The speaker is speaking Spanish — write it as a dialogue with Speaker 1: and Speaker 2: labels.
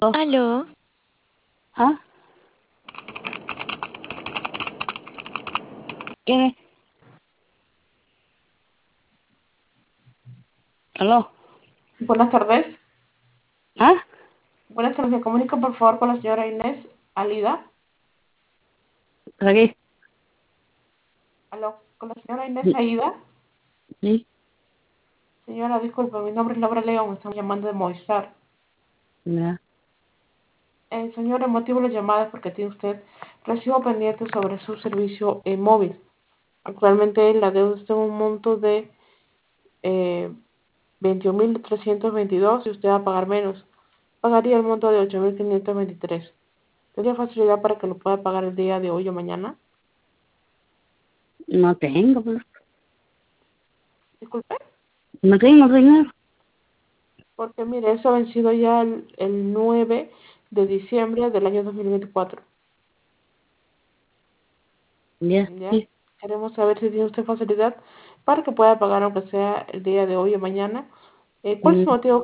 Speaker 1: Aló,
Speaker 2: ¿Ah? ¿Quién es? ¿Aló?
Speaker 3: Buenas tardes.
Speaker 2: ¿Ah?
Speaker 3: Buenas tardes. Me comunico por favor con la señora Inés Alida.
Speaker 2: ¿Para qué?
Speaker 3: Aló, con la señora Inés Aida.
Speaker 2: Sí,
Speaker 3: Señora, disculpe, mi nombre es Laura León. Estamos llamando de Movistar.
Speaker 2: ya.
Speaker 3: Señora, el motivo de la llamada es porque tiene usted recibo pendiente sobre su servicio móvil. Actualmente la deuda está en un monto de 21.322 y usted va a pagar menos. Pagaría el monto de 8.523. ¿Tendría facilidad para que lo pueda pagar el día de hoy o mañana?
Speaker 2: No tengo, pues.
Speaker 3: Disculpe.
Speaker 2: No tengo dinero.
Speaker 3: Porque mire, eso ha vencido ya el 9 de diciembre del año 2024.
Speaker 2: Ya,
Speaker 3: ¿Ya?
Speaker 2: sí.
Speaker 3: Queremos saber si tiene usted facilidad para que pueda pagar aunque sea el día de hoy o mañana. ¿Cuál es
Speaker 2: Mm,
Speaker 3: el motivo